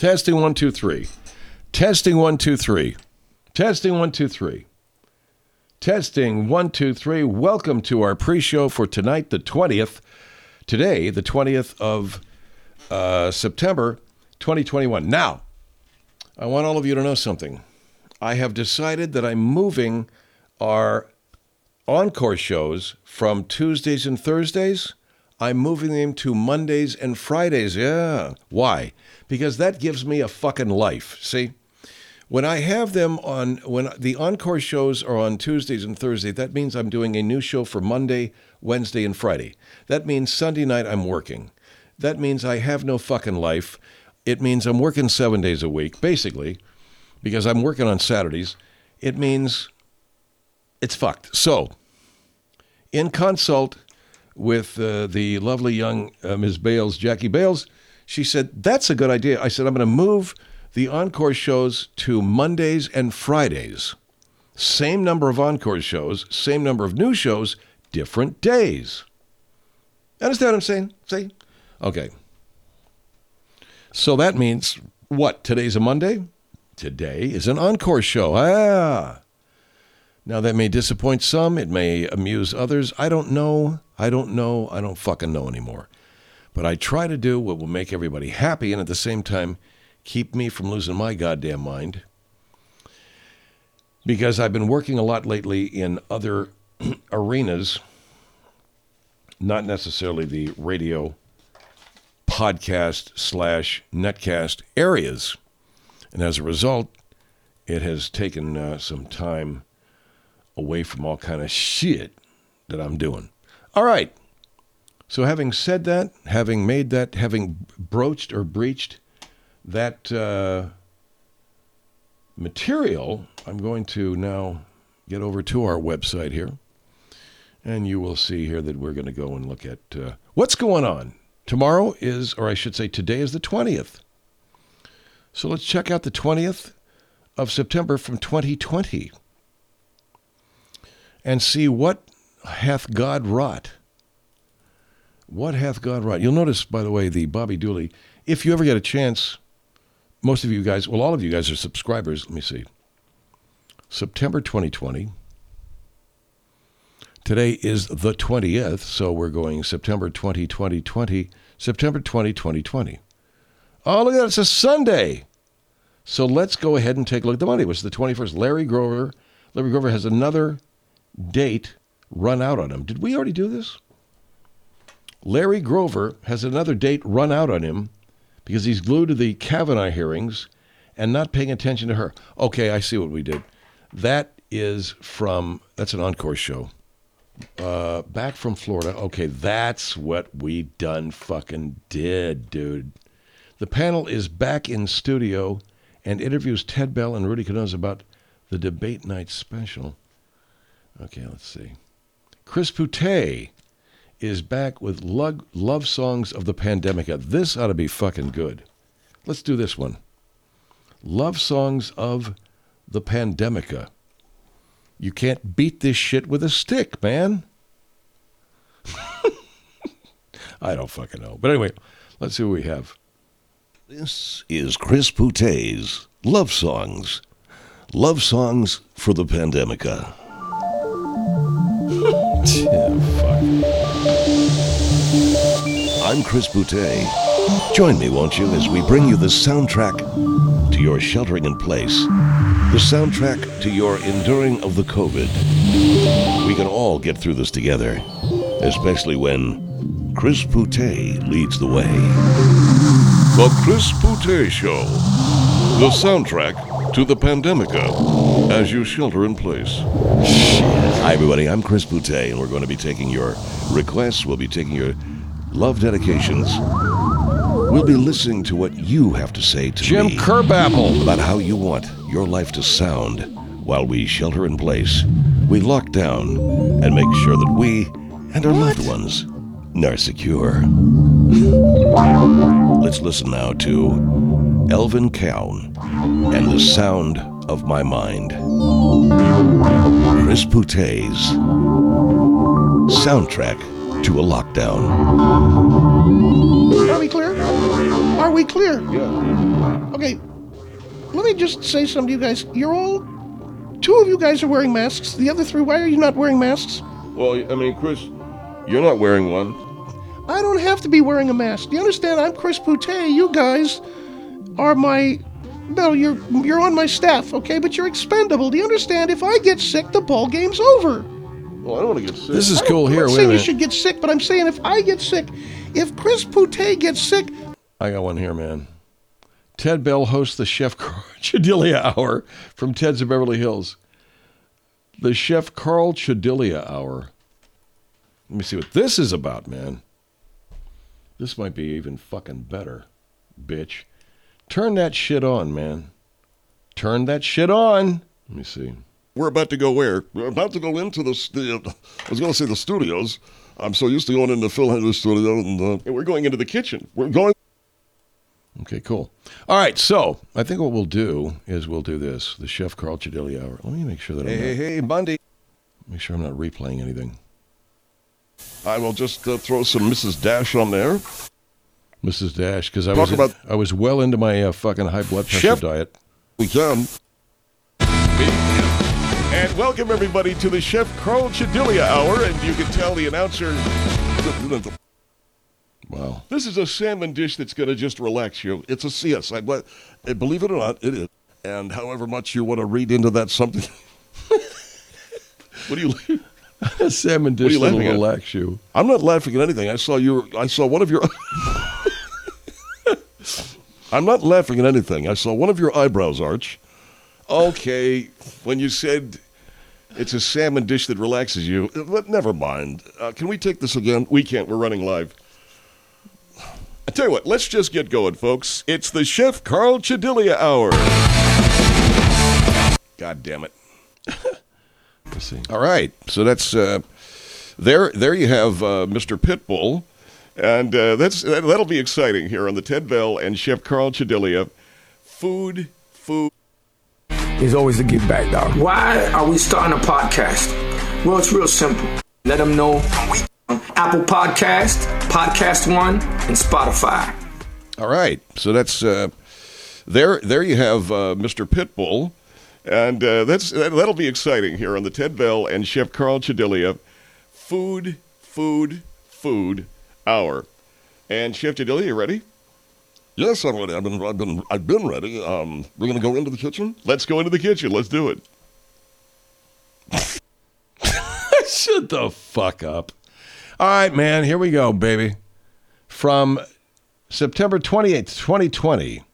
Testing 1, 2, 3. Testing 1, 2, 3. Testing 1, 2, 3. Testing 1, 2, 3. Welcome to our pre-show for tonight, the 20th. Today, the 20th of September, 2021. Now, I want all of you to know something. I have decided that I'm moving our encore shows from Tuesdays and Thursdays. I'm moving them to Mondays and Fridays. Yeah. Why? Because that gives me a fucking life. See? When I have them on, when the encore shows are on Tuesdays and Thursdays, that means I'm doing a new show for Monday, Wednesday, and Friday. That means Sunday night I'm working. That means I have no fucking life. It means I'm working 7 days a week, basically, because I'm working on Saturdays. It means it's fucked. So, in consult with the lovely young Ms. Bales, Jackie Bales, she said, that's a good idea. I said, I'm going to move the encore shows to Mondays and Fridays. Same number of encore shows, same number of new shows, different days. Understand what I'm saying? See? Okay. So that means, what? Today's a Monday? Today is an encore show. Now that may disappoint some. It may amuse others. I don't know. I don't fucking know anymore. But I try to do what will make everybody happy and at the same time keep me from losing my goddamn mind. Because I've been working a lot lately in other arenas, not necessarily the radio, podcast / netcast areas. And as a result, it has taken some time away from all kind of shit that I'm doing. All right. So having said that, having made that, having broached or breached that material, I'm going to now get over to our website here. And you will see here that we're going to go and look at what's going on. Tomorrow is, or I should say today is the 20th. So let's check out the 20th of September from 2020 and see what hath God wrought. What hath God wrought? You'll notice, by the way, the Bobby Dooley, if you ever get a chance, most of you guys, well, all of you guys are subscribers. Let me see. September 2020. Today is the 20th, so we're going September 2020, September 2020. Oh, look at that. It's a Sunday. So let's go ahead and take a look at the Monday, which is the 21st. Larry Grover has another date run out on him. Did we already do this? Larry Grover has another date run out on him because he's glued to the Kavanaugh hearings and not paying attention to her. Okay, I see what we did. That's an encore show. Back from Florida. Okay, that's what we done fucking did, dude. The panel is back in studio and interviews Ted Bell and Rudy Canosa about the debate night special. Okay, let's see. Chris Poutet is back with love songs of the Pandemica. This ought to be fucking good. Let's do this one. Love songs of the Pandemica. You can't beat this shit with a stick, man. I don't fucking know. But anyway, let's see what we have. This is Chris Poutet's Love Songs. Love songs for the Pandemica. Fuck. I'm Chris Poutet. Join me, won't you, as we bring you the soundtrack to your sheltering in place. The soundtrack to your enduring of the COVID. We can all get through this together, especially when Chris Poutet leads the way. The Chris Poutet Show. The soundtrack to the Pandemica as you shelter in place. Hi, everybody. I'm Chris Poutet, and we're going to be taking your requests. We'll be taking your love dedications. We'll be listening to what you have to say to Jim me Kerbapple about how you want your life to sound while we shelter in place. We lock down and make sure that we and our loved ones are secure. Let's listen now to Elvin Cowan and the Sound of My Mind. Chris Poutet's soundtrack to a lockdown. Are we clear? Are we clear? Yeah. Okay, let me just say something to you guys. Two of you guys are wearing masks. The other three, why are you not wearing masks? Well, I mean, Chris, you're not wearing one. I don't have to be wearing a mask. Do you understand? I'm Chris Boutte. You guys are you're on my staff, okay? But you're expendable. Do you understand? If I get sick, the ball game's over. Well, I don't want to get sick. This is cool here. I'm not Wait a saying you minute. should get sick, but I'm saying if I get sick, if Chris Boutte gets sick, I got one here, man. Ted Bell hosts the Chef Carl Chedilia Hour from Ted's of Beverly Hills. The Chef Carl Chedilia Hour. Let me see what this is about, man. This might be even fucking better, bitch. Turn that shit on, man. Turn that shit on. Let me see. We're about to go where? We're about to go into the studios. I'm so used to going into Phil Henry's studio, and we're going into the kitchen. We're going. Okay, cool. All right, so I think what we'll do is we'll do this, the Chef Carl Chedilia Hour. Let me make sure that Hey, Bundy. make sure I'm not replaying anything. I will just throw some Mrs. Dash on there. Mrs. Dash, because I was well into my fucking high blood pressure Chef- diet. We can. And welcome everybody to the Chef Carl Chedilia Hour, and you can tell the announcer. Wow. This is a salmon dish that's going to just relax you. It's a CS. Believe it or not, it is. And however much you want to read into that something. What do you? A salmon What are dish you that'll laughing at? relax you. I'm not laughing at anything. I saw one of your. I'm not laughing at anything. I saw one of your eyebrows arch. Okay, when you said it's a salmon dish that relaxes you, but never mind. Can we take this again? We can't. We're running live. I tell you what, let's just get going, folks. It's the Chef Carl Chedilia Hour. God damn it. Let's see. All right, so that's there you have Mr. Pitbull, and that'll be exciting here on the Ted Bell and Chef Carl Chedilia. Food. There's always a give back, dog. Why are we starting a podcast? Well, it's real simple. Let them know on Apple Podcast, Podcast One, and Spotify. All right, so that's there you have Mr. Pitbull, and that'll be exciting here on the Ted Bell and Chef Carl Chedilia Food Hour. And Chef Chedilia, you ready? Yes, I'm ready. I've been ready. We're gonna go into the kitchen. Let's go into the kitchen. Let's do it. Shut the fuck up. All right, man, here we go, baby. From September 28th, 2020,